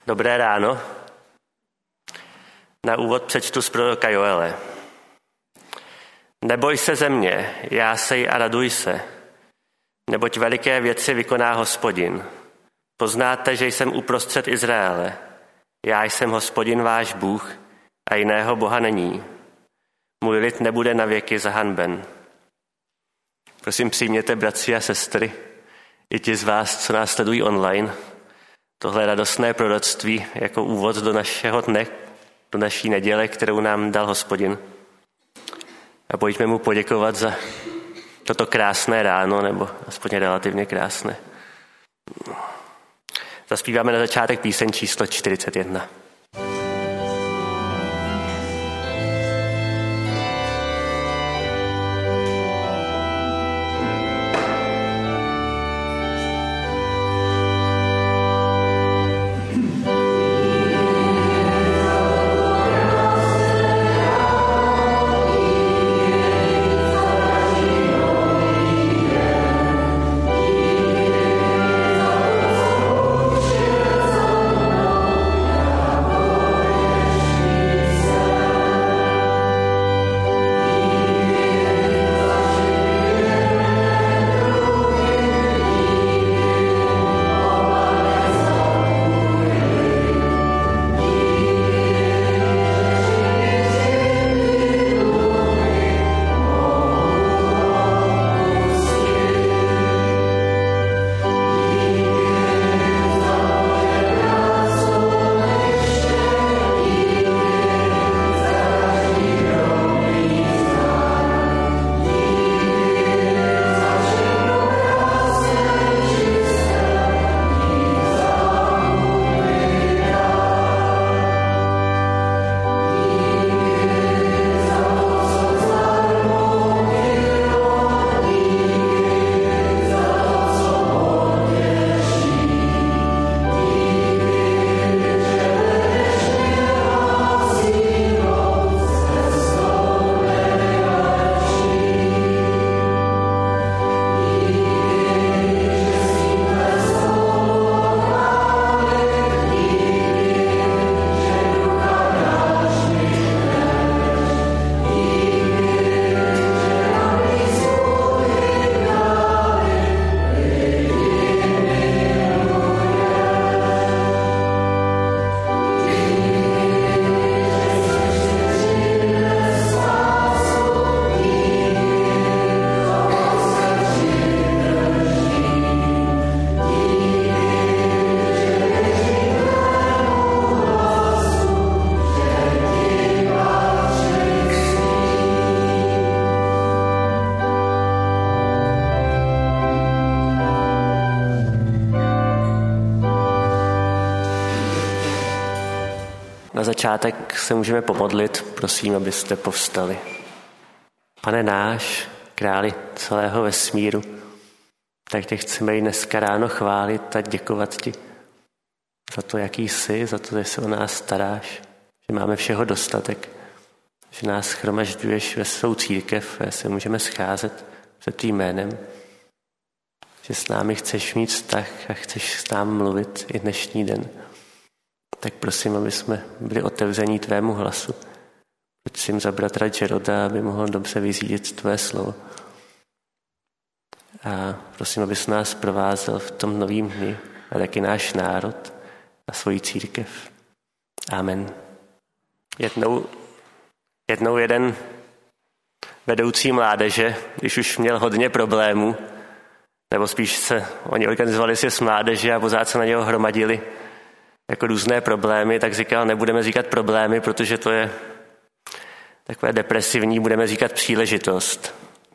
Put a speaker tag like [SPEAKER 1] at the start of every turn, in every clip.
[SPEAKER 1] Dobré ráno. Na úvod přečtu z proroka Joele. Neboj se země, jásej a raduj se, neboť veliké věci vykoná Hospodin. Poznáte, že jsem uprostřed Izraele. Já jsem Hospodin váš Bůh a jiného Boha není. Můj lid nebude navěky zahanben. Prosím, přijměte, bratři a sestry, i ti z vás, co nás sledují online, tohle radostné proroctví jako úvod do našeho dne, do naší neděle, kterou nám dal Hospodin. A pojďme mu poděkovat za toto krásné ráno, nebo aspoň relativně krásné. Zaspíváme na začátek píseň číslo 41. Na začátek se můžeme pomodlit, prosím, abyste povstali. Pane náš, králi celého vesmíru, tak tě chceme i dneska ráno chválit a děkovat ti za to, jaký jsi, za to, že se o nás staráš, že máme všeho dostatek, že nás shromažďuješ ve svou církev, kde se můžeme scházet před tvým jménem, že s námi chceš mít vztah a chceš s námi mluvit i dnešní den. Tak prosím, aby jsme byli otevření tvému hlasu. Prosím za bratra Jeroda, aby mohl dobře vyřídit tvé slovo. A prosím, abys nás provázel v tom novým dni a taky náš národ a svoji církev. Amen. Jednou jeden vedoucí mládeže, když už měl hodně problémů, nebo spíš se oni organizovali si s mládeže a pořád se na něho hromadili jako různé problémy, tak říkal, nebudeme říkat problémy, protože to je takové depresivní, budeme říkat příležitost.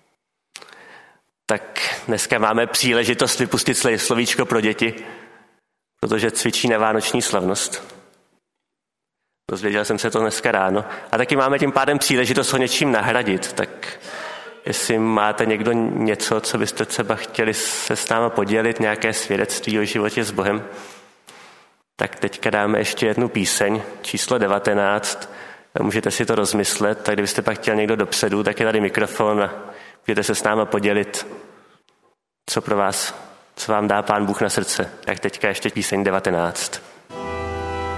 [SPEAKER 1] Tak dneska máme příležitost vypustit slovíčko pro děti, protože cvičí na vánoční slavnost. Dozvěděl jsem se to dneska ráno. A taky máme tím pádem příležitost ho něčím nahradit, tak jestli máte někdo něco, co byste třeba chtěli se s náma podělit, nějaké svědectví o životě s Bohem, tak teďka dáme ještě jednu píseň, číslo 19. A můžete si to rozmyslet, tak kdybyste pak chtěl někdo dopředu, tak je tady mikrofon a můžete se s náma podělit, co vám dá Pán Bůh na srdce. Tak teďka ještě píseň 19.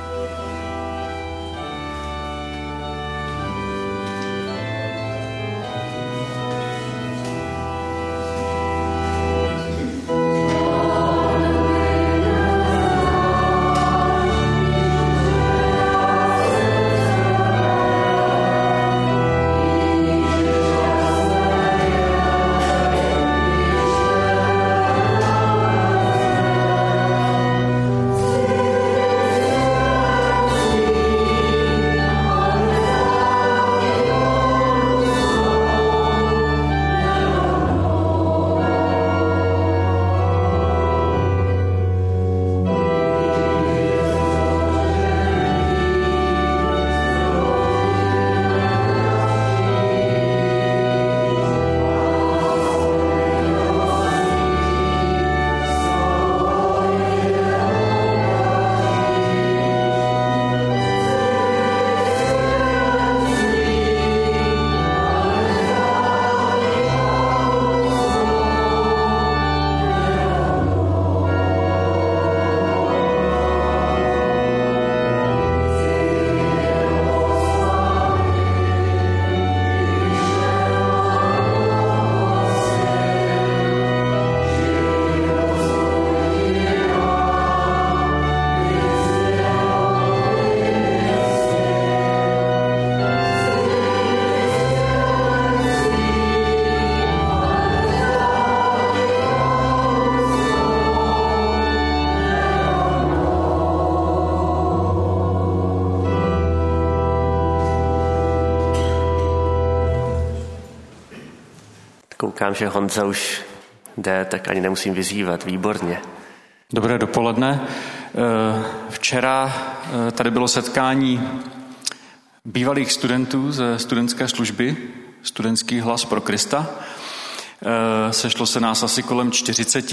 [SPEAKER 1] koukám, že Honza už jde, tak ani nemusím vyzývat. Výborně.
[SPEAKER 2] Dobré dopoledne. Včera tady bylo setkání bývalých studentů ze studentské služby, Studentský hlas pro Krista. Sešlo se nás asi kolem 40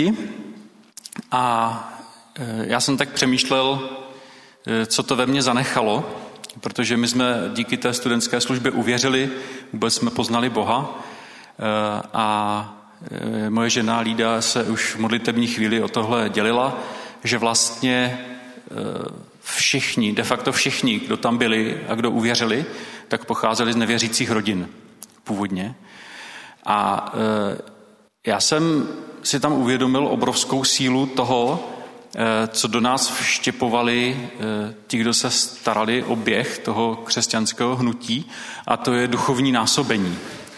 [SPEAKER 2] a já jsem tak přemýšlel, co to ve mně zanechalo, protože my jsme díky té studentské službě uvěřili, vůbec jsme poznali Boha a moje žena Lída se už v modlitební chvíli o tohle dělila, že vlastně všichni, de facto všichni, kdo tam byli a kdo uvěřili, tak pocházeli z nevěřících rodin původně. A já jsem si tam uvědomil obrovskou sílu toho, co do nás vštěpovali ti, kdo se starali o běh toho křesťanského hnutí, a to je duchovní násobení.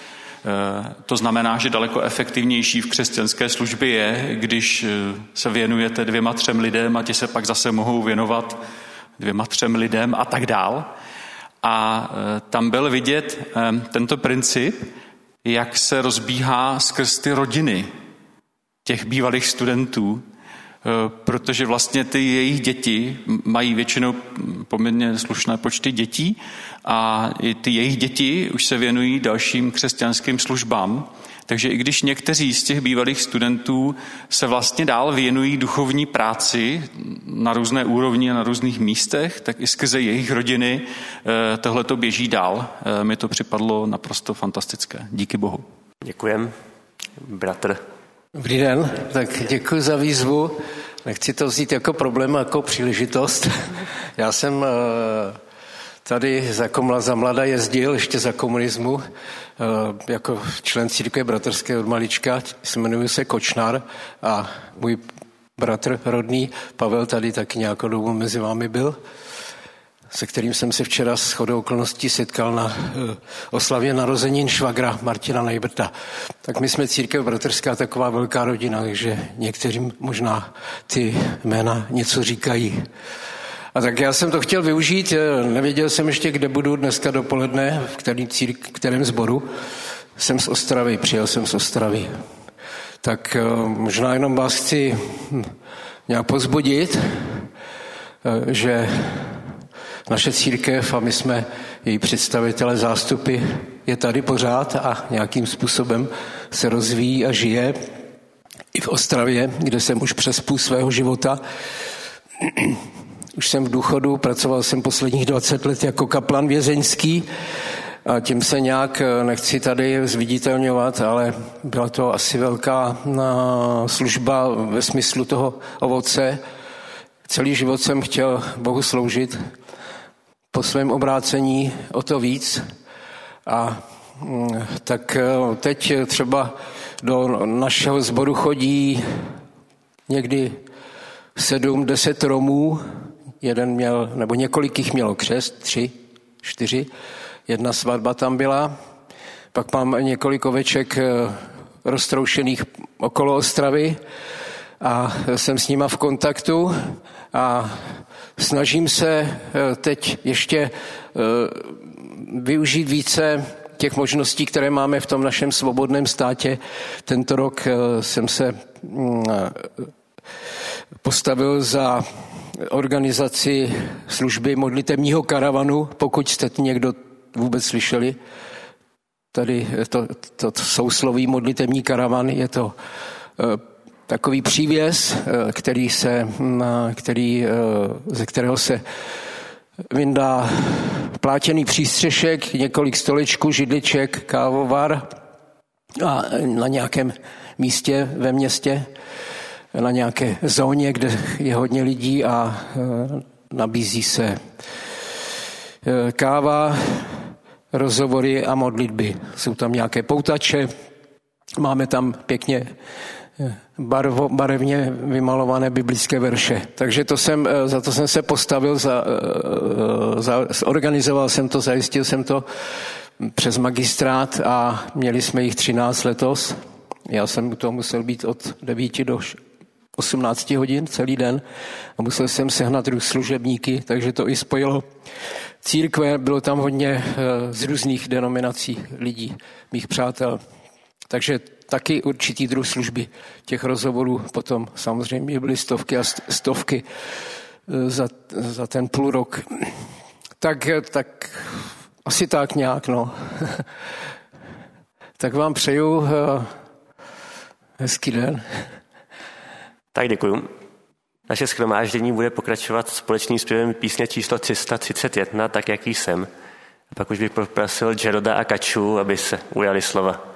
[SPEAKER 2] To znamená, že daleko efektivnější v křesťanské službě je, když se věnujete 2-3 lidem a ti se pak zase mohou věnovat 2-3 lidem a tak dál. A tam byl vidět tento princip, jak se rozbíhá skrz ty rodiny těch bývalých studentů, protože vlastně ty jejich děti mají většinou poměrně slušné počty dětí a i ty jejich děti už se věnují dalším křesťanským službám. Takže i když někteří z těch bývalých studentů se vlastně dál věnují duchovní práci na různé úrovni a na různých místech, tak i skrze jejich rodiny tohle to běží dál. Mi to připadlo naprosto fantastické. Díky Bohu.
[SPEAKER 1] Děkujem. Bratr.
[SPEAKER 3] Dobrý den, tak děkuji za výzvu. Nechci to vzít jako problém, jako příležitost. Já jsem tady za mlada jezdil, ještě za komunismu, jako člen církve bratrské od malička, jmenuji se Kočnar a můj bratr rodný Pavel tady taky nějakou dobu mezi vámi byl, se kterým jsem se včera shodou okolností setkal na oslavě narozenin švagra Martina Nejbrta. Tak my jsme církev bratrská, taková velká rodina, takže některým možná ty jména něco říkají. A tak já jsem to chtěl využít, nevěděl jsem ještě, kde budu dneska dopoledne, v kterém sboru. Jsem z Ostravy, přijel jsem z Ostravy. Tak možná jenom vás chci nějak povzbudit, že naše církev a my jsme její představitelé, zástupy, je tady pořád a nějakým způsobem se rozvíjí a žije. I v Ostravě, kde jsem už přes půl svého života. Už jsem v důchodu, pracoval jsem posledních 20 let jako kaplan vězeňský a tím se nějak nechci tady zviditelňovat, ale byla to asi velká služba ve smyslu toho ovoce. Celý život jsem chtěl Bohu sloužit, po svém obrácení o to víc. A tak teď třeba do našeho sboru chodí někdy 7-10 Romů, jeden měl, nebo několik jich mělo křest, 3, 4, jedna svatba tam byla, pak mám několik oveček roztroušených okolo Ostravy a jsem s nima v kontaktu a snažím se teď ještě využít více těch možností, které máme v tom našem svobodném státě. Tento rok jsem se postavil za organizaci služby modlitebního karavanu, pokud jste někdo vůbec slyšeli. Tady to sousloví modlitební karavan, je to takový přívěs, ze kterého se vyndá plátěný přístřešek, několik stolečků, židliček, kávovar a na nějakém místě ve městě, na nějaké zóně, kde je hodně lidí a nabízí se káva, rozhovory a modlitby. Jsou tam nějaké poutače, máme tam pěkně barevně vymalované biblické verše. Takže za to jsem se postavil, organizoval jsem to, zajistil jsem to přes magistrát a měli jsme jich 13 letos. Já jsem u toho musel být od 9 do 18 hodin celý den a musel jsem sehnat služebníky, takže to i spojilo církve. Bylo tam hodně z různých denominací lidí, mých přátel. Takže taky určitý druh služby. Těch rozhovorů potom samozřejmě byly stovky a stovky za ten půl rok. Tak asi tak nějak, no. Tak vám přeju hezký den.
[SPEAKER 1] Tak děkuju. Naše shromáždění bude pokračovat společným zpěvem písně číslo 331, tak jak jsem. A pak už bych poprosil Jeroda a Kaču, aby se ujali slova.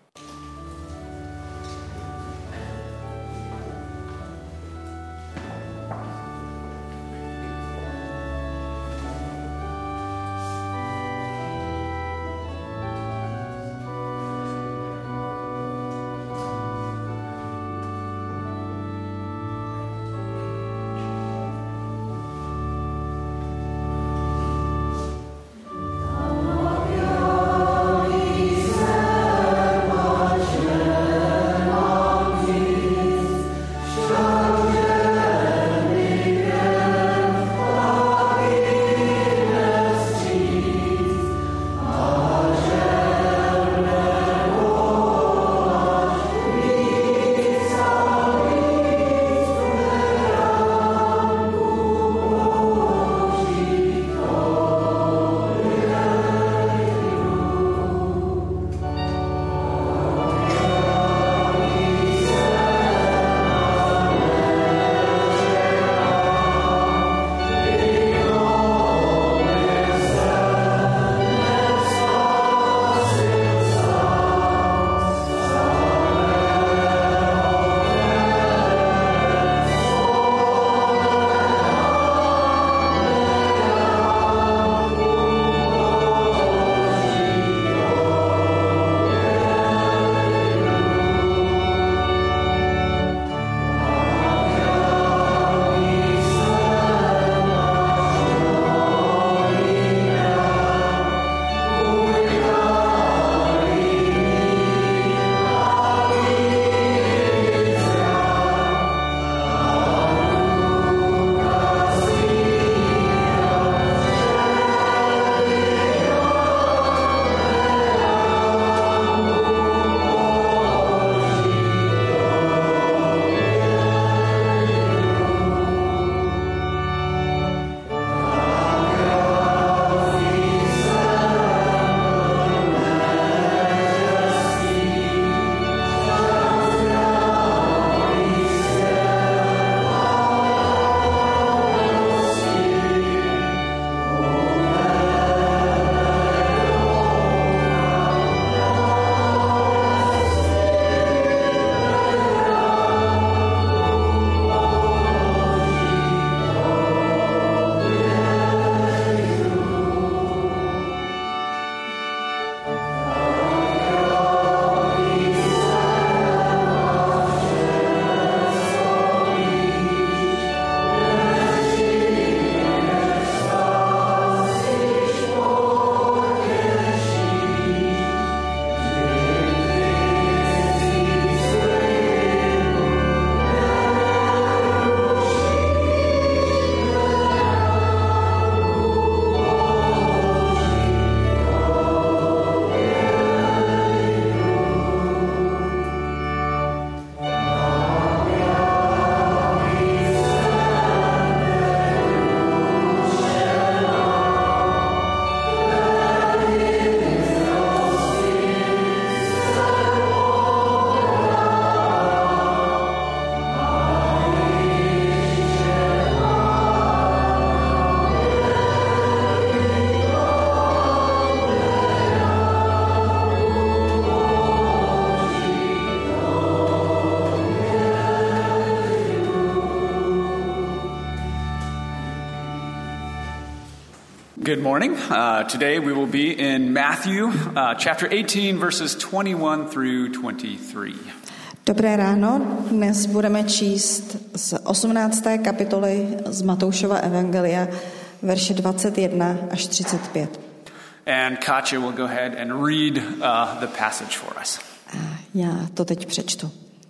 [SPEAKER 4] Good morning. Today we will be in Matthew chapter 18 verses 21 through 23.
[SPEAKER 5] Dobré ráno. Dnes budeme číst z 18. kapitoly z Matoušova evangelia verše 21 až 35.
[SPEAKER 4] And Katja will go ahead and read the passage for us.
[SPEAKER 5] A já to teď přečtu.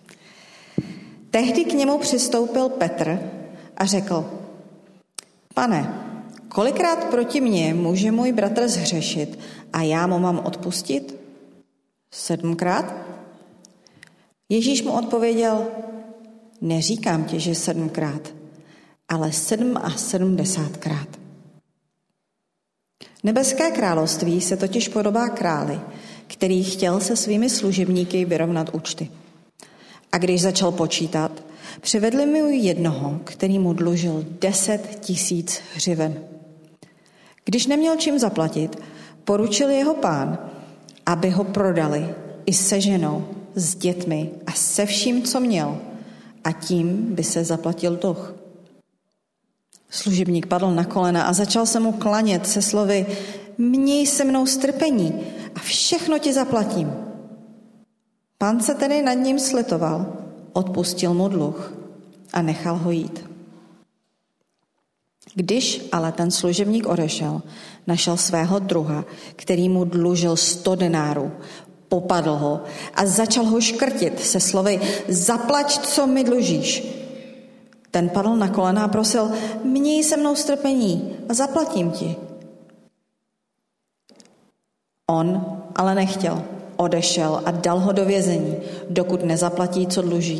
[SPEAKER 5] Tehdy k němu přistoupil Petr a řekl: Pane, kolikrát proti mně může můj bratr zhřešit a já mu mám odpustit? 7krát? Ježíš mu odpověděl, neříkám ti, že 7krát, ale 77krát. Nebeské království se totiž podobá králi, který chtěl se svými služebníky vyrovnat účty. A když začal počítat, přivedli mu jednoho, který mu dlužil 10 000 hřiven. Když neměl čím zaplatit, poručil jeho pán, aby ho prodali i se ženou, s dětmi a se vším, co měl, a tím by se zaplatil dluh. Služebník padl na kolena a začal se mu klanět se slovy, měj se mnou strpení a všechno ti zaplatím. Pán se tedy nad ním slitoval, odpustil mu dluh a nechal ho jít. Když ale ten služebník odešel, našel svého druha, který mu dlužil 100 denárů, popadl ho a začal ho škrtit se slovy, zaplať, co mi dlužíš. Ten padl na kolena a prosil, měj se mnou strpení a zaplatím ti. On ale nechtěl, odešel a dal ho do vězení, dokud nezaplatí, co dluží.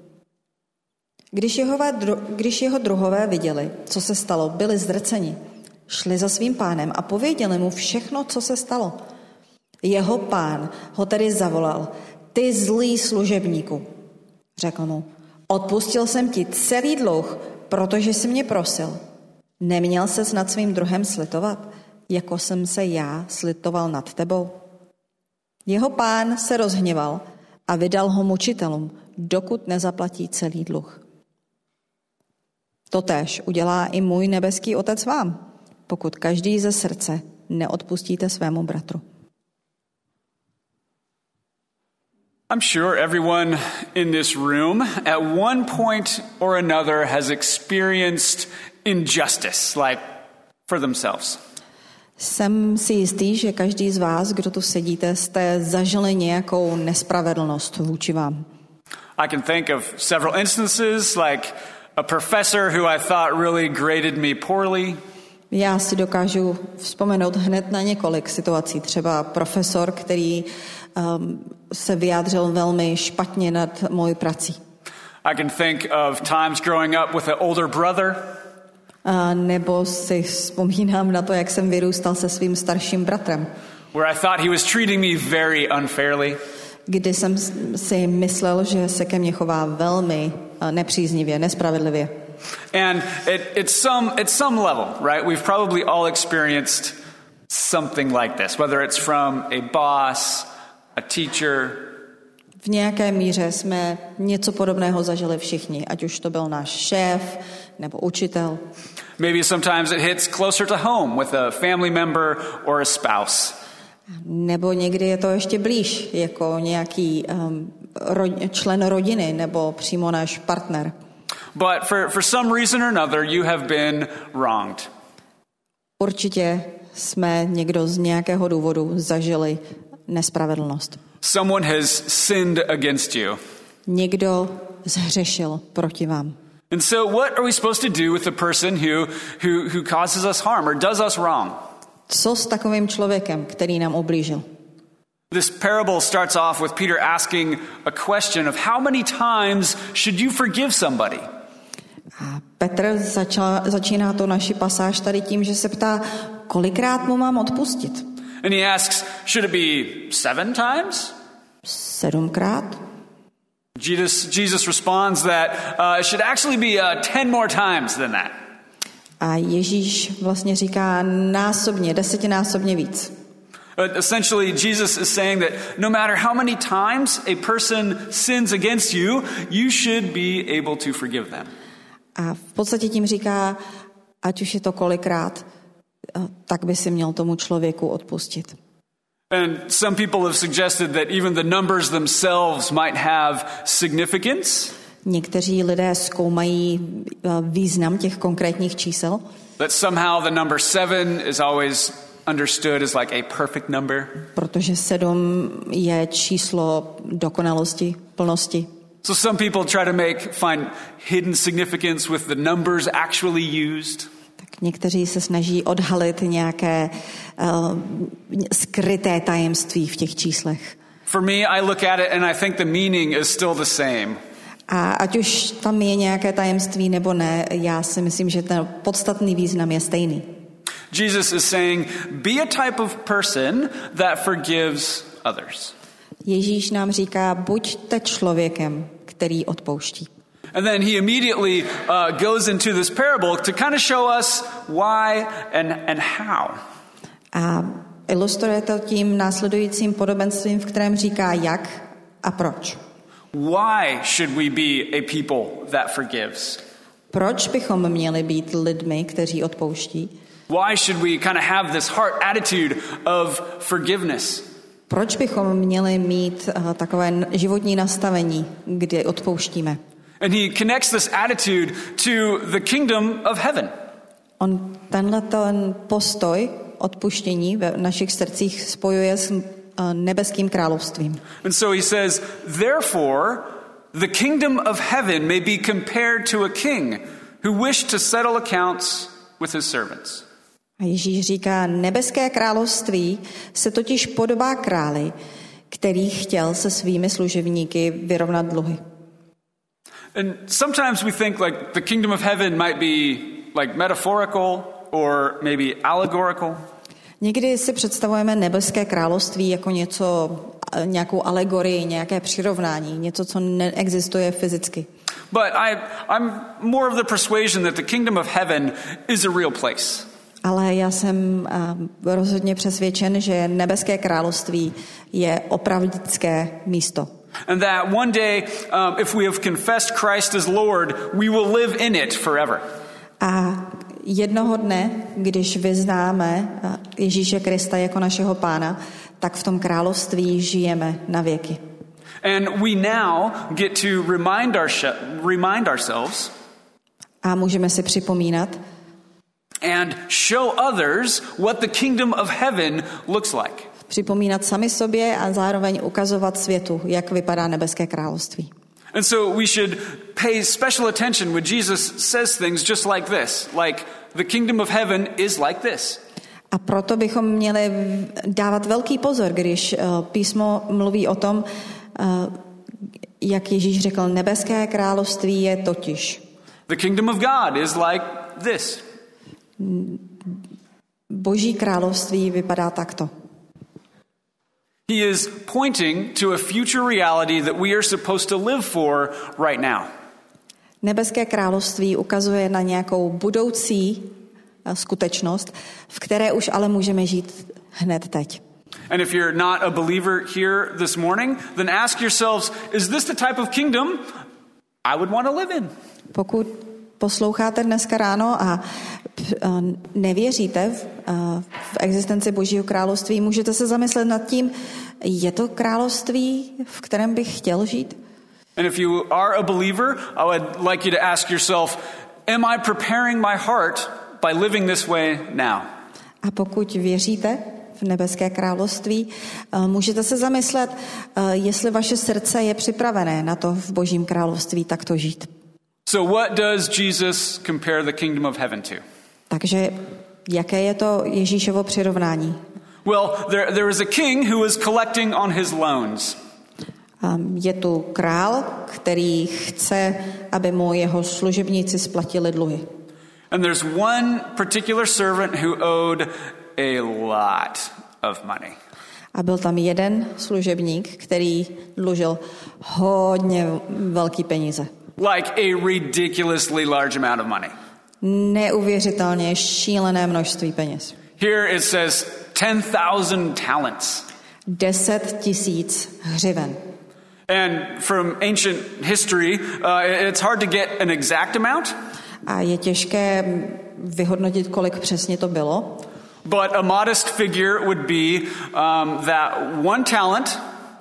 [SPEAKER 5] Když jeho druhové viděli, co se stalo, byli zdrceni, šli za svým pánem a pověděli mu všechno, co se stalo. Jeho pán ho tedy zavolal, ty zlý služebníku. Řekl mu, odpustil jsem ti celý dluh, protože jsi mě prosil. Neměl ses nad svým druhem slitovat, jako jsem se já slitoval nad tebou? Jeho pán se rozhněval a vydal ho mučitelům, dokud nezaplatí celý dluh. Totéž udělá i můj nebeský Otec vám, pokud každý ze srdce neodpustíte svému bratru.
[SPEAKER 4] I'm sure everyone in this room at one point or another has experienced injustice, like for themselves.
[SPEAKER 5] Jsem si jistý, že každý z vás, kdo tu sedíte, jste zažili nějakou nespravedlnost vůči vám.
[SPEAKER 4] I can think of several instances, like a professor who I thought really graded me poorly.
[SPEAKER 5] Já si dokážu vzpomenout hned na několik situací. Třeba profesor, který se vyjádřil velmi špatně nad mojí prací.
[SPEAKER 4] I can think of times growing up with an older brother.
[SPEAKER 5] Nebo si vzpomínám na to, jak jsem vyrůstal se svým starším bratrem.
[SPEAKER 4] Where I thought he was treating me very unfairly.
[SPEAKER 5] Kdy jsem si myslel, že se ke mně chová velmi nepříznivě, nespravedlivě.
[SPEAKER 4] And at some level, right? We've probably all experienced something like this, whether it's from a boss, a teacher.
[SPEAKER 5] V nějaké míře jsme něco podobného zažili všichni, ať už to byl náš šéf nebo učitel.
[SPEAKER 4] Maybe sometimes it hits closer to home with a family member or a spouse.
[SPEAKER 5] Nebo někdy je to ještě blíž, jako nějaký člen rodiny nebo přímo náš partner.
[SPEAKER 4] But for some reason or another, you have been wronged.
[SPEAKER 5] Určitě jsme někdo z nějakého důvodu zažili nespravedlnost.
[SPEAKER 4] Someone has sinned against you.
[SPEAKER 5] Někdo zhřešil proti vám.
[SPEAKER 4] And so what are we supposed to do with the person who causes us harm or does us wrong?
[SPEAKER 5] Co s takovým člověkem, který nám ublížil?
[SPEAKER 4] This parable starts off with Peter asking a question of how many times should you forgive somebody?
[SPEAKER 5] A Petr začíná tu naši pasáž tady tím, že se ptá, kolikrát mu mám odpustit?
[SPEAKER 4] And he asks, should it be 7 times?
[SPEAKER 5] 7krát?
[SPEAKER 4] Jesus responds that it should actually be 10 more times than that.
[SPEAKER 5] A Ježíš vlastně říká násobně, 10násobně víc.
[SPEAKER 4] Essentially, Jesus is saying that no matter how many times a person sins against you, you should be able to forgive them.
[SPEAKER 5] A v podstatě tím říká, ať už je to kolikrát, tak by si měl tomu člověku odpustit.
[SPEAKER 4] And some people have suggested that even the numbers themselves might have significance.
[SPEAKER 5] Někteří lidé zkoumají význam těch konkrétních čísel.
[SPEAKER 4] That somehow the number 7 is always understood as like a perfect number.
[SPEAKER 5] Protože 7 je číslo dokonalosti, plnosti.
[SPEAKER 4] So some people try to find hidden significance with the numbers actually used.
[SPEAKER 5] Tak někteří se snaží odhalit nějaké skryté tajemství v těch číslech.
[SPEAKER 4] For me, I look at it and I think the meaning is still the same.
[SPEAKER 5] A ať už tam je nějaké tajemství nebo ne, já si myslím, že ten podstatný význam je stejný.
[SPEAKER 4] Jesus is saying, be a type of person that forgives others.
[SPEAKER 5] Ježíš nám říká, buďte člověkem, který odpouští.
[SPEAKER 4] And then he immediately goes into this parable to kind of show us why and how.
[SPEAKER 5] A ilustruje to tím následujícím podobenstvím, v kterém říká jak a proč.
[SPEAKER 4] Why should we be a people that forgives?
[SPEAKER 5] Proč bychom měli být lidmi, kteří odpouští?
[SPEAKER 4] Why should we kind of have this heart attitude of forgiveness?
[SPEAKER 5] Proč bychom měli mít takové životní nastavení, kdy odpouštíme?
[SPEAKER 4] And he connects this attitude to the kingdom of heaven.
[SPEAKER 5] On ten postoj odpuštění v našich srdcích spojuje s nebeským královstvím.
[SPEAKER 4] And so he says, therefore, the kingdom of heaven may be compared to a king who wished to settle accounts with his servants.
[SPEAKER 5] A Ježíš říká, nebeské království se totiž podobá králi, který chtěl se svými služebníky vyrovnat dluhy.
[SPEAKER 4] And sometimes we think like the kingdom of heaven might be like metaphorical or maybe allegorical.
[SPEAKER 5] Někdy si představujeme nebeské království jako nějakou alegorii, nějaké přirovnání, něco, co neexistuje fyzicky.
[SPEAKER 4] But I'm more of the persuasion that the kingdom of heaven is a real place.
[SPEAKER 5] Ale já jsem rozhodně přesvědčen, že nebeské království je opravdické místo.
[SPEAKER 4] And that one day, if we have confessed Christ as Lord, we will live in it forever.
[SPEAKER 5] A jednoho dne, když vyznáme Ježíše Krista jako našeho pána, tak v tom království žijeme na věky.
[SPEAKER 4] And we now get to remind ourselves
[SPEAKER 5] A můžeme si připomínat
[SPEAKER 4] and show others what the kingdom of heaven looks like.
[SPEAKER 5] Připomínat sami sobě a zároveň ukazovat světu, jak vypadá nebeské království.
[SPEAKER 4] And so we should pay special attention when Jesus says things just like this, like the kingdom of heaven is like this.
[SPEAKER 5] A proto bychom měli dávat velký pozor, když písmo mluví o tom, jak Ježíš řekl, nebeské království je totiž.
[SPEAKER 4] The kingdom of God is like this.
[SPEAKER 5] Boží království vypadá takto.
[SPEAKER 4] He is pointing to a future reality that we are supposed to live for right now.
[SPEAKER 5] Nebeské království ukazuje na nějakou budoucí skutečnost, v které už ale můžeme žít hned teď.
[SPEAKER 4] And if you're not a believer here this morning, then ask yourselves, is this the type of kingdom I would want to live in?
[SPEAKER 5] Pokud posloucháte dneska ráno a nevěříte v existenci Božího království, můžete se zamyslet nad tím, je to království, v kterém bych chtěl žít?
[SPEAKER 4] And if you are a believer, I would like you to ask yourself, am I preparing my heart by living this way now?
[SPEAKER 5] A pokud věříte v nebeské království, můžete se zamyslet, jestli vaše srdce je připravené na to v Božím království takto žít.
[SPEAKER 4] So what does Jesus compare the kingdom of heaven to?
[SPEAKER 5] Takže jaké je to Ježíšovo přirovnání?
[SPEAKER 4] Well, there is a king who is collecting on his loans.
[SPEAKER 5] Je tu král, který chce, aby mu jeho služebníci splatili dluhy.
[SPEAKER 4] And there's one particular servant who owed a lot of money.
[SPEAKER 5] A byl tam jeden služebník, který dlužil hodně velký peníze.
[SPEAKER 4] Like a ridiculously large amount of money.
[SPEAKER 5] Neuvěřitelně šílené množství peněz.
[SPEAKER 4] Here it says 10,000 talents.
[SPEAKER 5] 10 000 hřiven.
[SPEAKER 4] And from ancient history, it's hard to get an exact amount.
[SPEAKER 5] A je těžké vyhodnotit, kolik přesně to bylo.
[SPEAKER 4] But a modest figure would be that one talent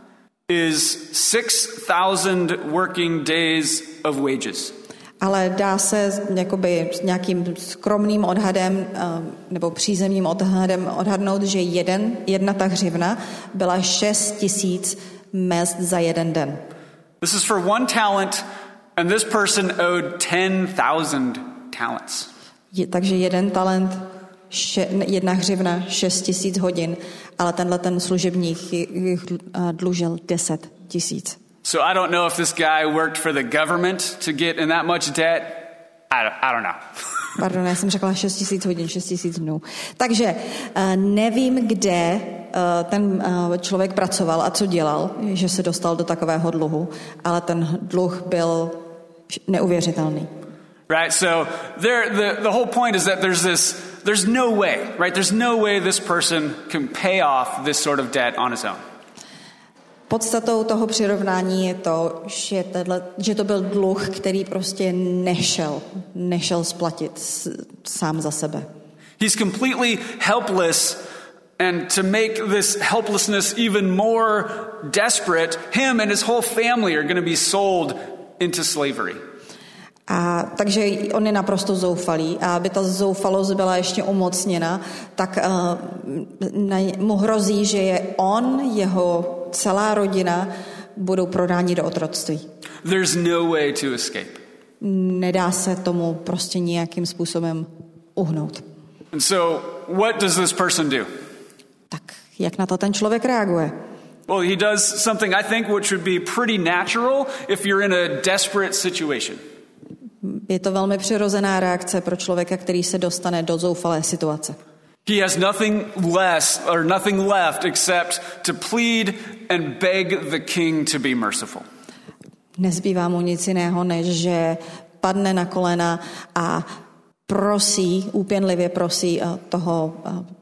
[SPEAKER 4] is 6,000 working days of wages.
[SPEAKER 5] Ale dá se jakoby s nějakým skromným odhadem nebo přízemním odhadem odhadnout, že jedna ta hřivna byla 6 000 mezd za jeden den.
[SPEAKER 4] This is for one talent, and this person owed 10,000 talents.
[SPEAKER 5] Takže jeden talent 1 hřivna 6 000 hodin, ale tenhle ten služebník jich dlužil 10 000.
[SPEAKER 4] So I don't know if this guy worked for the government to get in that much debt. I don't know.
[SPEAKER 5] Pardon, já jsem řekla 6 000 hodin, 6 000 dnů. Takže nevím, kde ten člověk pracoval a co dělal, že se dostal do takového dluhu, ale ten dluh byl neuvěřitelný.
[SPEAKER 4] Right, so the whole point is that there's no way, right? There's no way this person can pay off this sort of debt on his own.
[SPEAKER 5] Podstatou toho přirovnání je to, že to byl dluh, který prostě nešel splatit sám za sebe.
[SPEAKER 4] He's completely helpless, and to make this helplessness even more desperate, him and his whole family are going to be sold into slavery.
[SPEAKER 5] A takže on je naprosto zoufalý a aby ta zoufalost byla ještě umocněna, tak mu hrozí, že je on, jeho celá rodina budou prodáni do otroctví.
[SPEAKER 4] There's no way to escape.
[SPEAKER 5] Nedá se tomu prostě nějakým způsobem uhnout.
[SPEAKER 4] And so what does this person do?
[SPEAKER 5] Tak jak na to ten člověk reaguje?
[SPEAKER 4] Well, he does something I think which would be pretty natural if you're in a desperate situation.
[SPEAKER 5] Je to velmi přirozená reakce pro člověka, který se dostane do zoufalé situace.
[SPEAKER 4] He has nothing left except to plead and beg the king to be merciful.
[SPEAKER 5] Nezbývá mu nic jiného, než že padne na kolena a úpěnlivě prosí toho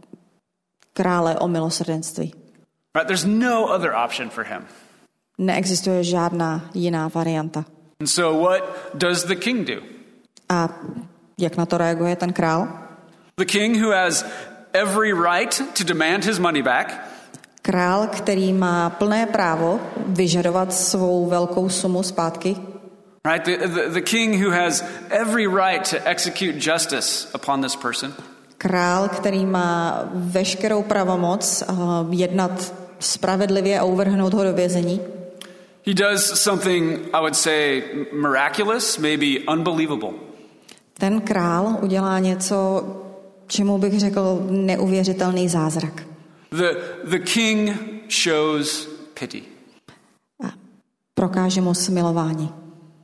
[SPEAKER 5] krále o milosrdenství.
[SPEAKER 4] Right, there's no other option for him.
[SPEAKER 5] Neexistuje žádná jiná varianta.
[SPEAKER 4] And so what does the king do?
[SPEAKER 5] A jak na to reaguje ten král?
[SPEAKER 4] The king who has every right to demand his money back.
[SPEAKER 5] Král, který má plné právo vyžadovat svou velkou sumu zpátky.
[SPEAKER 4] Right, the king who has every right to execute justice upon this person.
[SPEAKER 5] Král, který má veškerou pravomoc jednat spravedlivě a uvrhnout ho do vězení.
[SPEAKER 4] He does something, I would say, miraculous, maybe unbelievable.
[SPEAKER 5] Ten král udělá něco, čemu bych řekl neuvěřitelný zázrak.
[SPEAKER 4] The king shows pity.
[SPEAKER 5] A prokáže mu smilování.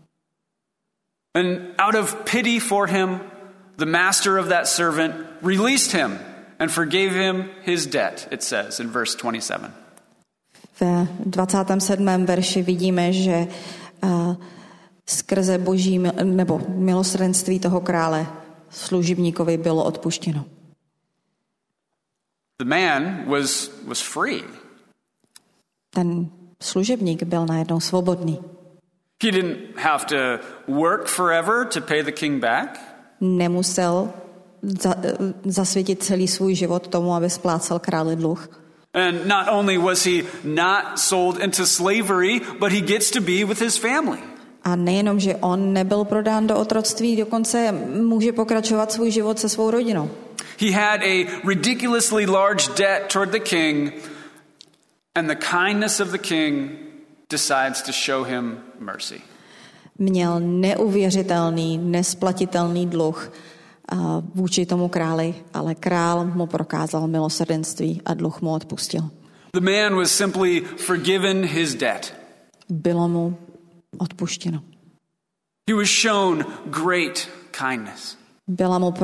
[SPEAKER 4] And out of pity for him, the master of that servant released him and forgave him his debt, it says in verse 27.
[SPEAKER 5] Ve 27. verši vidíme, že skrze boží nebo milosrdenství toho krále služebníkovi bylo odpuštěno.
[SPEAKER 4] The man was free.
[SPEAKER 5] Ten služebník byl najednou svobodný.
[SPEAKER 4] He didn't have to work forever to pay the king back.
[SPEAKER 5] Nemusel zasvětit celý svůj život tomu, aby splácel králi dluh.
[SPEAKER 4] And not only was he not sold into slavery, but he gets to be with his family.
[SPEAKER 5] A nejenom, že on nebyl prodán do otroctví, dokonce může pokračovat svůj život se svou rodinou.
[SPEAKER 4] He had a ridiculously large debt toward the king, and the kindness of the king decides to show him mercy.
[SPEAKER 5] Měl neuvěřitelný, nesplatitelný dluh vůči tomu králi, ale král mu prokázal milosrdenství a dluh mu odpustil.
[SPEAKER 4] The man was simply forgiven his debt.
[SPEAKER 5] Bylo mu odpuštěno.
[SPEAKER 4] He was shown great kindness.
[SPEAKER 5] Byla mu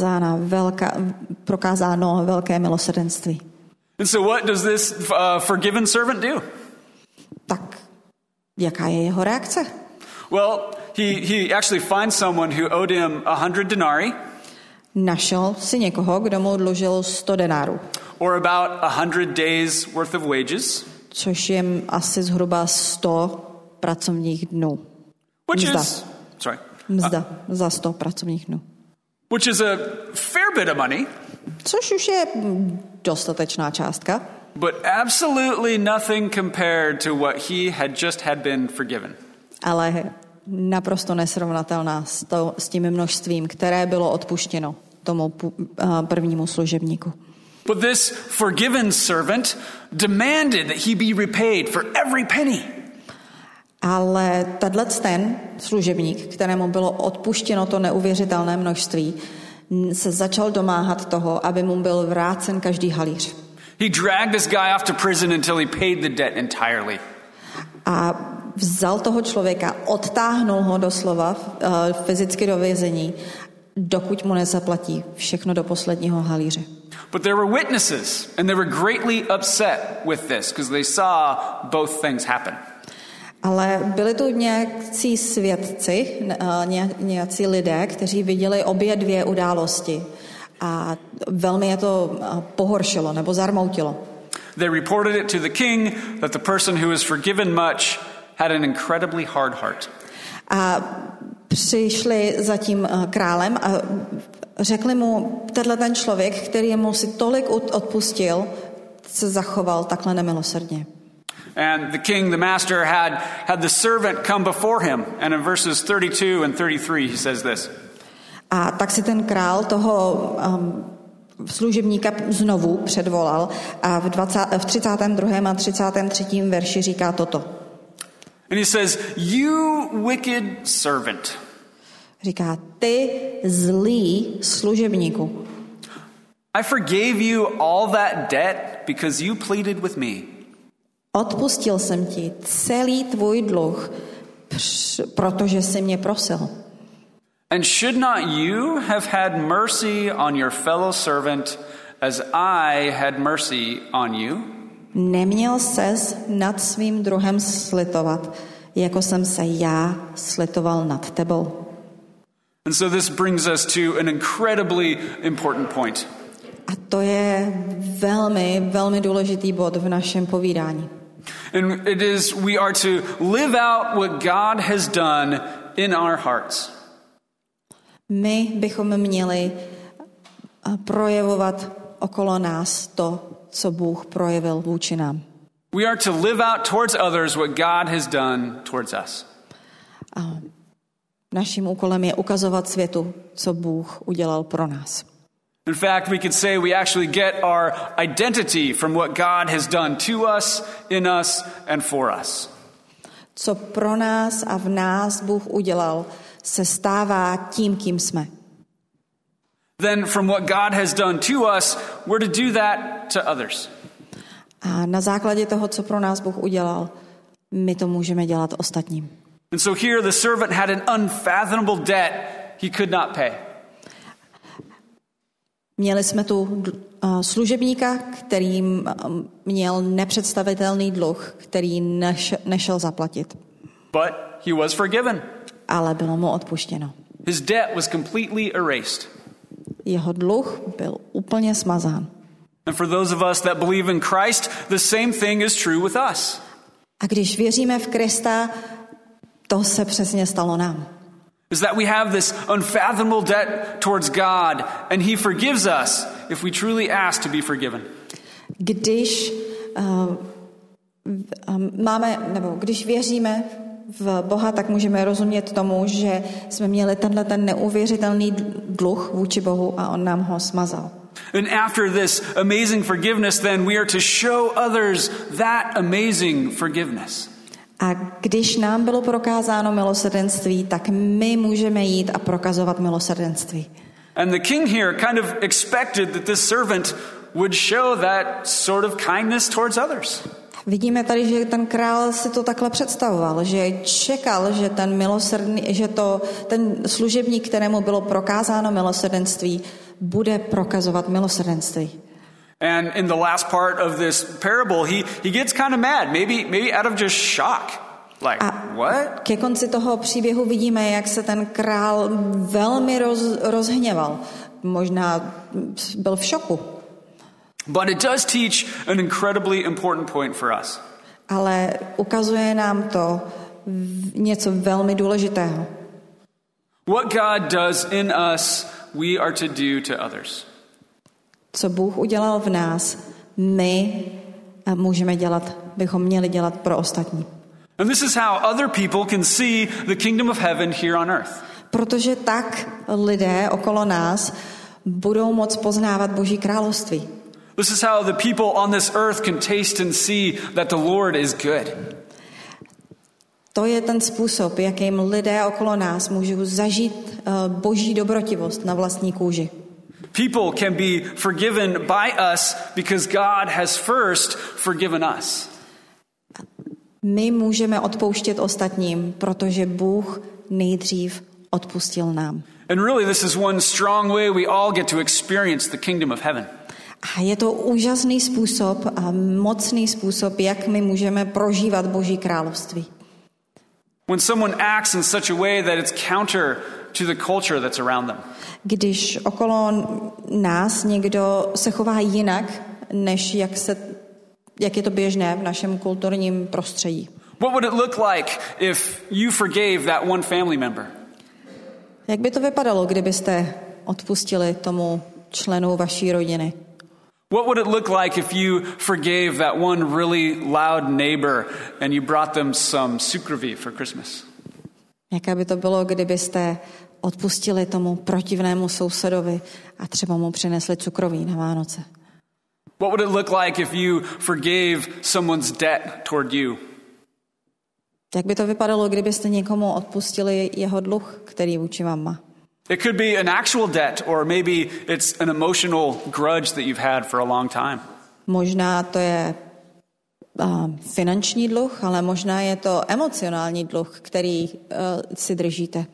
[SPEAKER 5] prokázáno velké milosrdenství.
[SPEAKER 4] And so what does this forgiven servant do?
[SPEAKER 5] Tak jaká je jeho reakce?
[SPEAKER 4] Well, he actually finds someone who owed him 100 denarii.
[SPEAKER 5] Našel si někoho, kdo mu dlužil 100 denárů.
[SPEAKER 4] Or about 100 days worth of wages.
[SPEAKER 5] Což je asi zhruba 100 pracovních dnů. Mzda za 100 pracovních dnů.
[SPEAKER 4] Which is a fair bit of money.
[SPEAKER 5] Což už je dostatečná částka.
[SPEAKER 4] But absolutely nothing compared to what he had been forgiven.
[SPEAKER 5] Ale naprosto nesrovnatelná s tím množstvím, které bylo odpuštěno tomu prvnímu služebníku.
[SPEAKER 4] But this forgiven servant demanded that he be repaid for every penny.
[SPEAKER 5] Ale ten služebník, kterému bylo odpuštěno to neuvěřitelné množství, se začal domáhat toho, aby mu byl vrácen každý halíř.
[SPEAKER 4] He dragged this guy off to prison until he paid the debt entirely.
[SPEAKER 5] A vzal toho člověka, odtáhnul ho doslova fyzicky do vězení, dokud mu nezaplatí všechno do posledního halíře.
[SPEAKER 4] But there were witnesses, and they were greatly upset with this because they saw both things happen.
[SPEAKER 5] Ale byli tu nějací svědci, nějací lidé, kteří viděli obě dvě události a velmi je to pohoršilo nebo zarmoutilo.
[SPEAKER 4] They reported it to the king that the person who was forgiven much had an incredibly hard heart.
[SPEAKER 5] A přišli za tím králem a řekli mu, ten člověk, který mu si tolik odpustil, se zachoval takhle nemilosrdně.
[SPEAKER 4] And the king, the master, had the servant come before him. And in verses 32 and 33 he says this.
[SPEAKER 5] A tak si ten král toho služebníka znovu předvolal a v 32. a 33. verši říká toto.
[SPEAKER 4] And he says, "You wicked servant."
[SPEAKER 5] Říká, ty zlý služebníku.
[SPEAKER 4] I forgave you all that debt because you pleaded with me.
[SPEAKER 5] Odpustil jsem ti celý tvůj dluh, protože jsi mě prosil.
[SPEAKER 4] And should not you have had mercy on your fellow servant as I had mercy on you?
[SPEAKER 5] Neměl ses nad svým druhem slitovat, jako jsem se já slitoval nad tebou.
[SPEAKER 4] And so this brings us to an incredibly important point.
[SPEAKER 5] A to je velmi, velmi důležitý bod v našem povídání.
[SPEAKER 4] And it is we are to live out what God has done in our hearts.
[SPEAKER 5] My bychom měli projevovat okolo nás to, co Bůh projevil vůči nám.
[SPEAKER 4] We are to live out towards others what God has done towards us.
[SPEAKER 5] A naším úkolem je ukazovat světu, co Bůh udělal pro nás.
[SPEAKER 4] In fact, we could say we actually get our identity from what God has done to us, in us, and for us.
[SPEAKER 5] Co pro nás a v nás Bůh udělal, se stává tím, kým jsme.
[SPEAKER 4] Then from what God has done to us, we're to do that to others.
[SPEAKER 5] A na základě toho, co pro nás Bůh udělal, my to můžeme dělat ostatním.
[SPEAKER 4] And so here the servant had an unfathomable debt he could not pay.
[SPEAKER 5] Měli jsme tu služebníka, který měl nepředstavitelný dluh, který nešel zaplatit.
[SPEAKER 4] But he was forgiven.
[SPEAKER 5] Ale bylo mu odpuštěno.
[SPEAKER 4] His debt was completely erased.
[SPEAKER 5] Jeho dluh byl úplně smazán.
[SPEAKER 4] And for those of us that believe in Christ, the same thing is true with us.
[SPEAKER 5] A když věříme v Krista, to se přesně stalo nám.
[SPEAKER 4] Is that we have this unfathomable debt towards God, and he forgives us if we truly ask to be forgiven.
[SPEAKER 5] Když když věříme v Boha, tak můžeme rozumět tomu, že jsme měli ten neuvěřitelný dluh vůči Bohu a on nám ho smazal.
[SPEAKER 4] And after this amazing forgiveness, then we are to show others that amazing forgiveness.
[SPEAKER 5] A když nám bylo prokázáno milosrdenství, tak my můžeme jít a prokazovat milosrdenství.
[SPEAKER 4] And the king here kind of expected that this servant would show that sort of kindness towards others.
[SPEAKER 5] Vidíme tady, že ten král si to takhle představoval, že čekal, že ten služebník, kterému bylo prokázáno milosrdenství, bude prokazovat milosrdenství.
[SPEAKER 4] And in the last part of this parable, he gets kind of mad, maybe out of just shock. Like, what?
[SPEAKER 5] Ke konci toho příběhu vidíme, jak se ten král velmi rozhněval. Možná byl v šoku.
[SPEAKER 4] But it does teach an incredibly important point for us.
[SPEAKER 5] Ale ukazuje nám to něco velmi důležitého.
[SPEAKER 4] What God does in us, we are to do to others.
[SPEAKER 5] Co Bůh udělal v nás, my můžeme dělat, bychom měli dělat pro ostatní.
[SPEAKER 4] And this is how other people can see the kingdom of heaven here on earth.
[SPEAKER 5] Protože tak lidé okolo nás budou moct poznávat Boží království.
[SPEAKER 4] This is how the people on this earth can taste and see that the Lord is good.
[SPEAKER 5] To je ten způsob, jakým lidé okolo nás můžou zažít Boží dobrotivost na vlastní kůži.
[SPEAKER 4] People can be forgiven by us because God has first forgiven us.
[SPEAKER 5] My můžeme odpouštět ostatním, protože Bůh nejdřív odpustil nám.
[SPEAKER 4] And really this is one strong way we all get to experience the kingdom of heaven.
[SPEAKER 5] A je to úžasný způsob a mocný způsob, jak my můžeme prožívat Boží království.
[SPEAKER 4] When someone acts in such a way that it's counter to the culture that's around them.
[SPEAKER 5] Když okolo nás někdo se chová jinak, než jak je to běžné v našem kulturním prostředí.
[SPEAKER 4] What would it look like if you forgave that one family member?
[SPEAKER 5] Jak by to vypadalo, kdybyste odpustili tomu členu vaší rodiny?
[SPEAKER 4] What would it look like if you forgave that one really loud neighbor and you brought them some sucreví for Christmas?
[SPEAKER 5] Jaké by to bylo, kdybyste odpustili tomu protivnému sousedovi a třeba mu přinesli cukroví na Vánoce?
[SPEAKER 4] What would it look like if you forgave someone's debt toward you?
[SPEAKER 5] Jak by to vypadalo, kdybyste někomu odpustili jeho dluh, který vůči vám má?
[SPEAKER 4] It could be an actual debt, or maybe it's an emotional grudge that you've had for a long time.
[SPEAKER 5] Možná to je finanční dluh, ale možná je to emocionální dluh, který si držíte.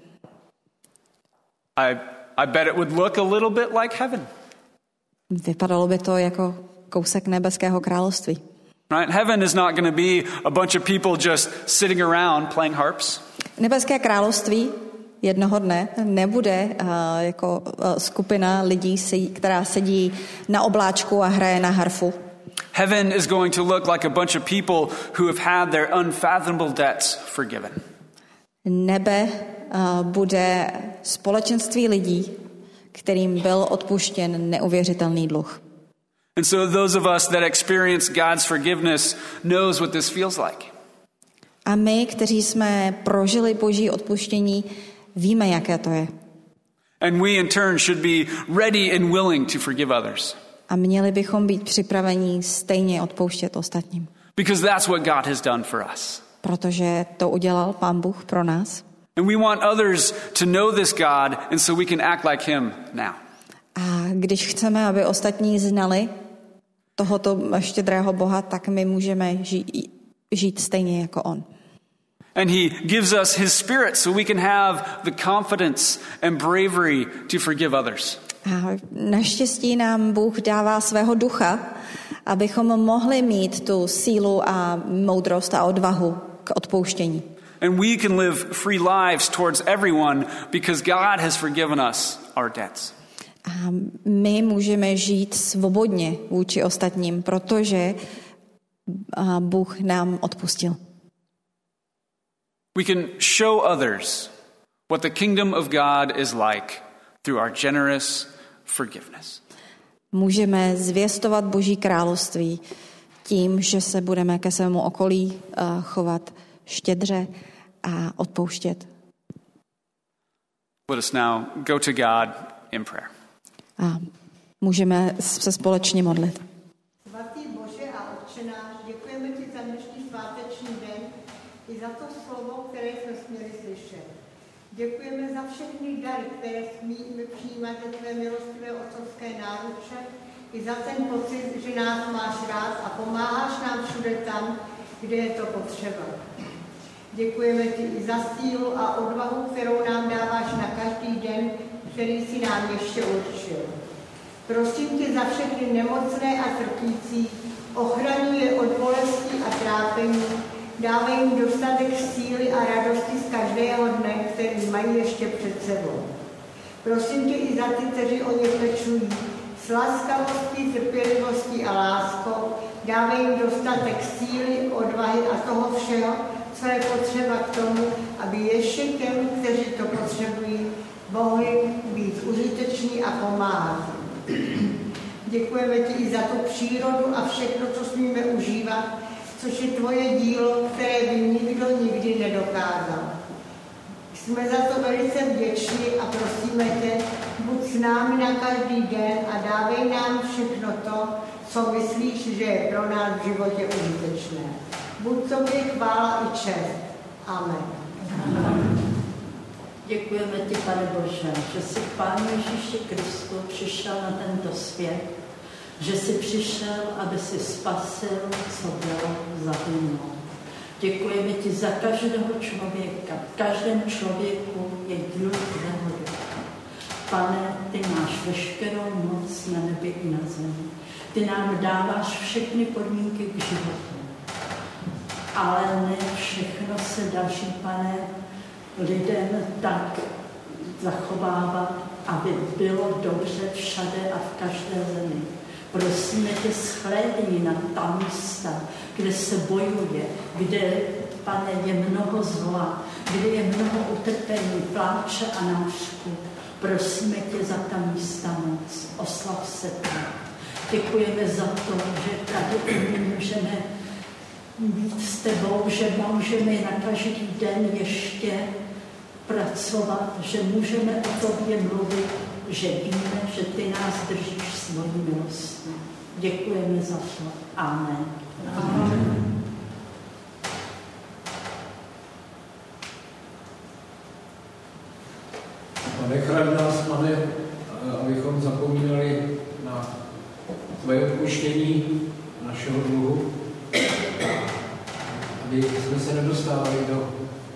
[SPEAKER 4] I bet it would look a little bit like heaven.
[SPEAKER 5] Vypadalo by to jako kousek nebeského království.
[SPEAKER 4] Right? Heaven is not going to be a bunch of people just sitting around playing harps.
[SPEAKER 5] Nebeské království jednoho dne nebude jako skupina lidí, která sedí na obláčku a hraje na harfu.
[SPEAKER 4] Heaven is going to look like a bunch of people who have had their unfathomable debts forgiven.
[SPEAKER 5] Nebe bude společenství lidí, kterým byl odpuštěn neuvěřitelný dluh.
[SPEAKER 4] And so those of us that experience God's forgiveness knows what this feels like.
[SPEAKER 5] A my, kteří jsme prožili Boží odpuštění, víme, jaké to je.
[SPEAKER 4] And we in turn should be ready and willing to forgive others.
[SPEAKER 5] A měli bychom být připraveni stejně odpouštět ostatním.
[SPEAKER 4] Because that's what God has done for us.
[SPEAKER 5] Protože to udělal Pán Bůh pro nás.
[SPEAKER 4] And we want others to know this God, and so we can act like him now.
[SPEAKER 5] A když chceme, aby ostatní znali tohoto štědrého Boha, tak my můžeme žít stejně jako on.
[SPEAKER 4] And he gives us his spirit so we can have the confidence and bravery to forgive others.
[SPEAKER 5] A naštěstí nám Bůh dává svého ducha, abychom mohli mít tu sílu a moudrost a odvahu k odpouštění.
[SPEAKER 4] And we can live free lives towards everyone because God has forgiven us our debts.
[SPEAKER 5] A my můžeme žít svobodně vůči ostatním, protože Bůh nám odpustil.
[SPEAKER 4] We can show others what the kingdom of God is like through our generous forgiveness.
[SPEAKER 5] Můžeme zvěstovat Boží království tím, že se budeme ke svému okolí chovat štědře a odpouštět.
[SPEAKER 4] Let us now go to God in prayer.
[SPEAKER 5] A můžeme se společně modlit.
[SPEAKER 6] Svatý Bože a Otče náš, děkujeme ti za dnešní sváteční den i za to slovo, které jsme směli slyšet. Děkujeme za všechny dary, které smíme přijímat ze tvé milostivé otcovské náruče, i za ten pocit, že nás máš rád a pomáháš nám všude tam, kde je to potřeba. Děkujeme ti i za sílu a odvahu, kterou nám dáváš na každý den, který si nám ještě určil. Prosím tě za všechny nemocné a trpící, ochraňuj je od bolesti a trápení, dávej jim dostatek síly a radosti z každého dne, který mají ještě před sebou. Prosím tě i za ty, kteří o ně pečují, s laskavostí, trpělivostí a láskou, dávej jim dostatek síly, odvahy a toho všeho, co je potřeba k tomu, aby ještě těm, kteří to potřebují, mohli být užiteční a pomáhat. Děkujeme ti i za tu přírodu a všechno, co smíme užívat, což je tvoje dílo, které by nikdo nikdy nedokázal. Jsme za to velice vděční a prosíme tě, buď s námi na každý den a dávej nám všechno to, co myslíš, že je pro nás v životě užitečné. Buď tobě chvála i čest. Amen.
[SPEAKER 7] Děkujeme ti, Pane Bože, že jsi Pán Ježíši Kristu přišel na tento svět, že jsi přišel, aby si spasil, co bylo zavinou. Děkujeme ti za každého člověka. V každém člověku je díl tvého ducha. Pane, ty máš veškerou moc na nebi i na zemi. Ty nám dáváš všechny podmínky k životu. Ale ne všechno se daří, Pane, lidem tak zachovávat, aby bylo dobře všade a v každé zemi. Prosíme tě, shlédni na ta místa, kde se bojuje, kde, Pane, je mnoho zla, kde je mnoho utrpení, pláče a nářku. Prosíme tě za ta místa moc. Oslav se tam. Děkujeme za to, že tady můžeme být s tebou, že můžeme na každý den ještě pracovat, že můžeme o tobě mluvit, že víme, že ty nás držíš svojí milostí. Děkujeme za to. Amen. Amen.
[SPEAKER 3] Pane, chraň nás, Pane, abychom zapomínali na tvoje odpuštění našeho dluhu, aby jsme se nedostávali do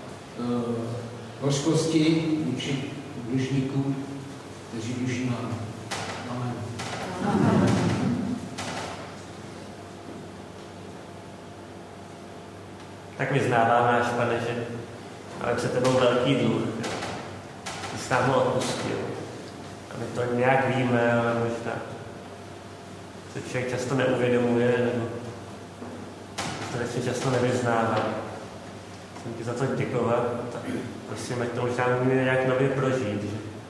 [SPEAKER 3] hořkosti vůči dlužníkům, kteří dluží nám. Amen. Amen.
[SPEAKER 1] Tak vyznává náš Pane, že ale před tebou velký dluh. Ty jsi nám ho odpustil. A my to nějak víme, ale možná se člověk často neuvědomuje, nebo dostatečně často nevyznává. Chcem ti za to děkovat a prosím, ať to možná můžeme nějak nově prožít.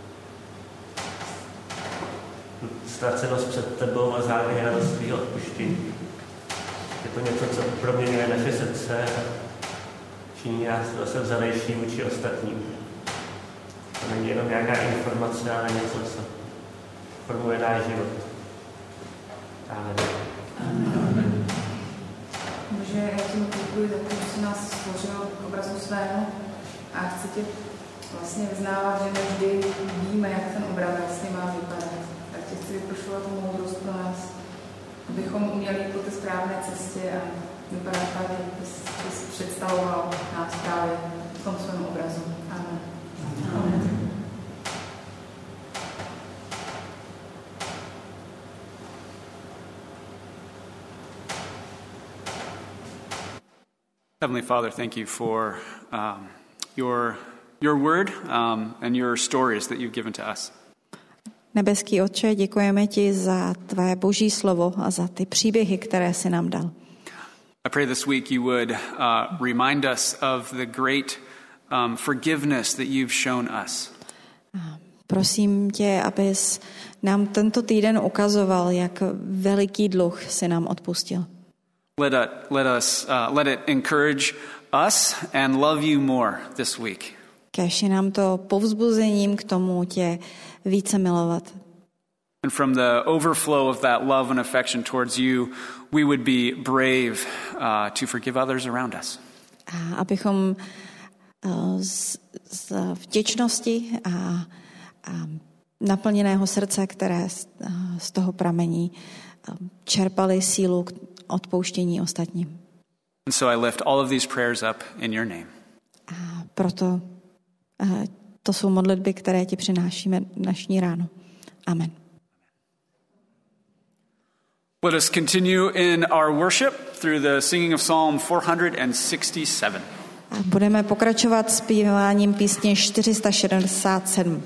[SPEAKER 1] Ztracenost před tebou a zároveň radost tvýho odpuštění. Je to něco, co proměňuje naše srdce a činí nás zase vzalejší vůči ostatním. To není jenom nějaká informace, ale něco, co formuje náš život. Amen.
[SPEAKER 8] Amen. Bože, já ti děkuji za to, že jsi nás stvořil k obrazu svého a chci tě vlastně vyznávat, že my vždy víme, jak ten obraz vlastně má vypadat. Tak tě chci vyprošovat moudrost pro nás, abychom uměli jít po té správné cestě a vypadat tak, jak jsi představoval nás právě v tom svém obrazu. Amen. Amen.
[SPEAKER 4] Heavenly Father, thank you for your word and your stories that you've given to us.
[SPEAKER 5] Nebeský Otče, děkujeme ti za tvé boží slovo a za ty příběhy, které jsi nám dal.
[SPEAKER 4] I pray this week you would remind us of the great forgiveness that you've shown us.
[SPEAKER 5] Prosím tě, abys nám tento týden ukazoval, jak veliký dluh si nám odpustil.
[SPEAKER 4] Let it encourage us and love you more this week.
[SPEAKER 5] Kéž je nám to povzbuzením k tomu tě více milovat.
[SPEAKER 4] And from the overflow of that love and affection towards you, we would be brave to forgive others around us.
[SPEAKER 5] A abychom z vděčnosti a naplněného srdce, které z toho pramení, čerpali sílu k odpouštění ostatním.
[SPEAKER 4] And so I lift all of these prayers up in your name.
[SPEAKER 5] A proto to jsou modlitby, které ti přinášíme dnešní ráno. Amen.
[SPEAKER 4] Let us continue in our worship through the singing of Psalm 467.
[SPEAKER 5] A budeme pokračovat zpíváním písně 467.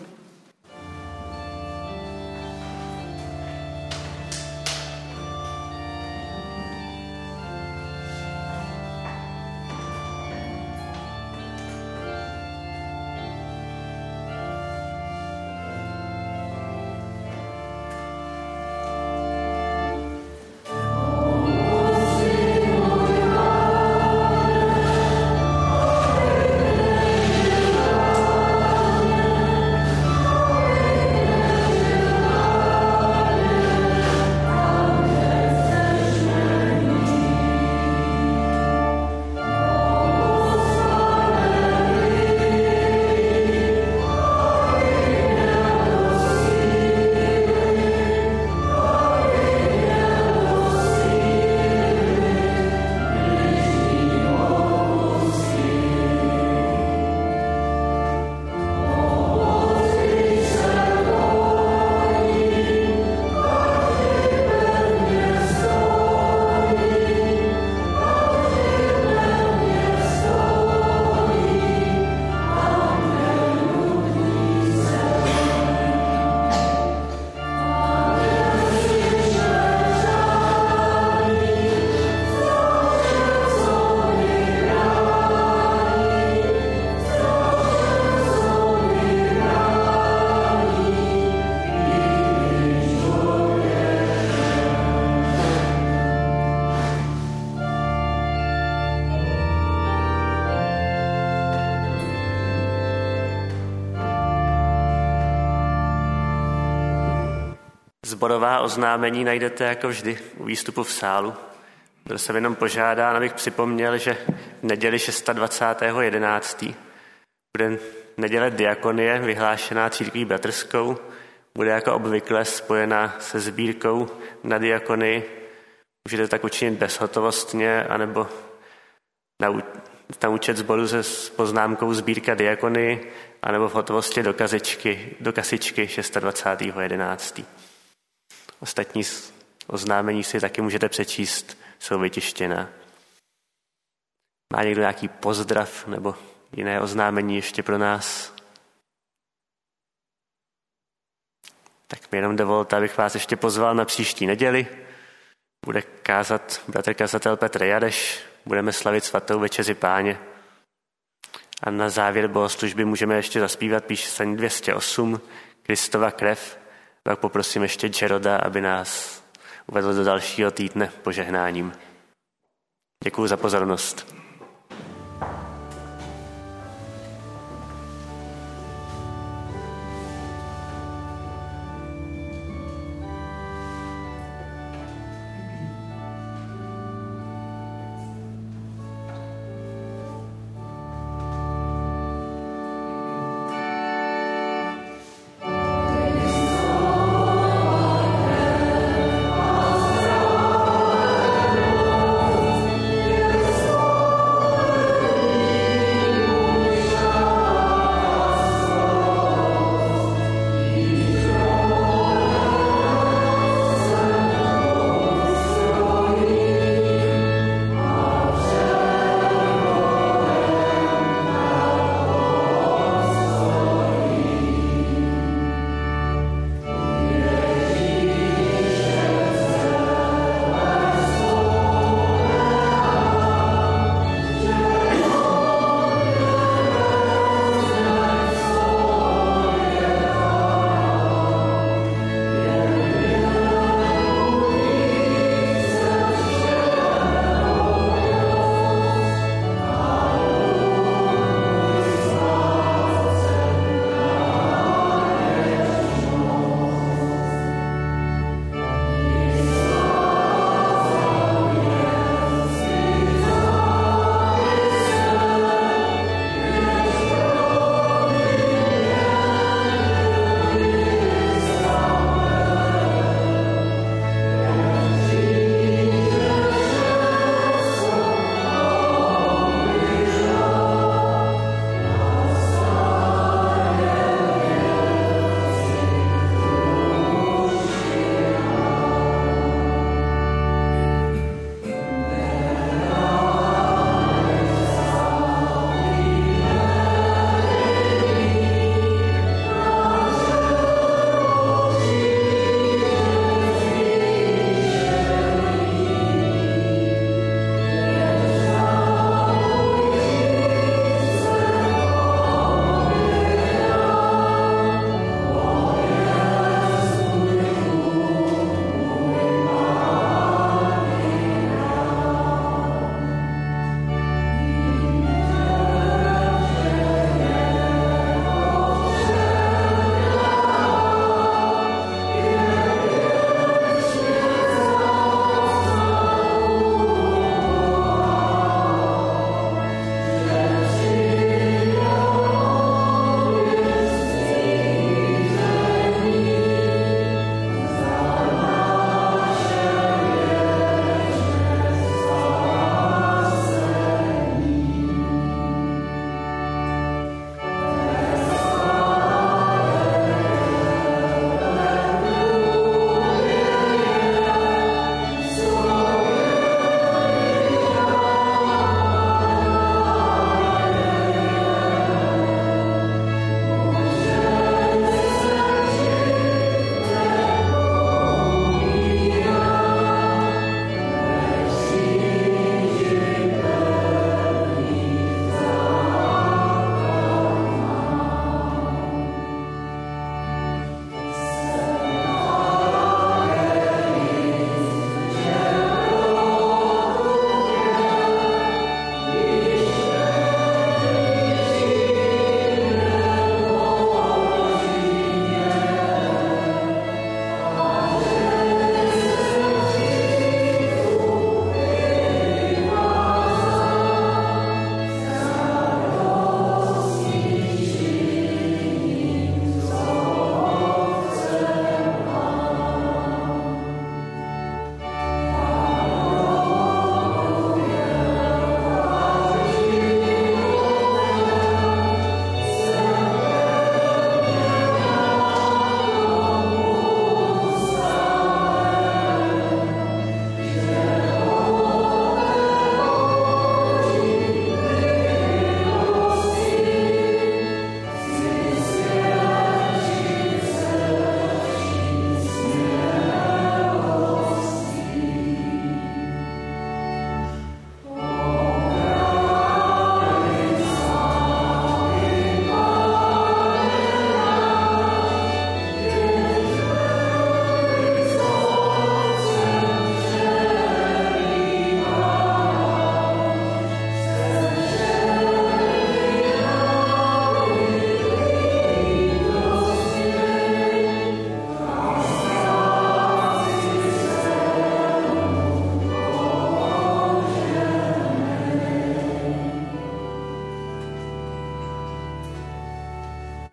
[SPEAKER 1] sborová oznámení najdete jako vždy u výstupu v sálu. Byl jsem jenom požádán, abych připomněl, že v neděli 26.11. bude neděle diakonie vyhlášená církví bratrskou. Bude jako obvykle spojená se sbírkou na diakonii. Můžete tak učinit bezhotovostně, anebo na účet sboru se poznámkou sbírka diakonii, anebo v hotovosti do kasičky 26.11. Ostatní oznámení si taky můžete přečíst, jsou vytištěná. Má někdo nějaký pozdrav nebo jiné oznámení ještě pro nás? Tak mi jenom dovolte, abych vás ještě pozval na příští neděli. Bude kázat bratr kazatel Petr Jadeš, budeme slavit svatou večeři Páně. A na závěr bohoslužby můžeme ještě zaspívat píseň 208, Kristova krev. Pak poprosím ještě Jeroda, aby nás uvedl do dalšího týdne požehnáním. Děkuji za pozornost.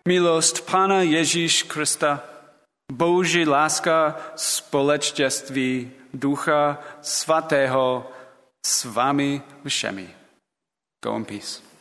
[SPEAKER 4] Milost Pána Ježíš Krista, Boží láska, společenství Ducha Svatého s vámi všemi. Go in peace.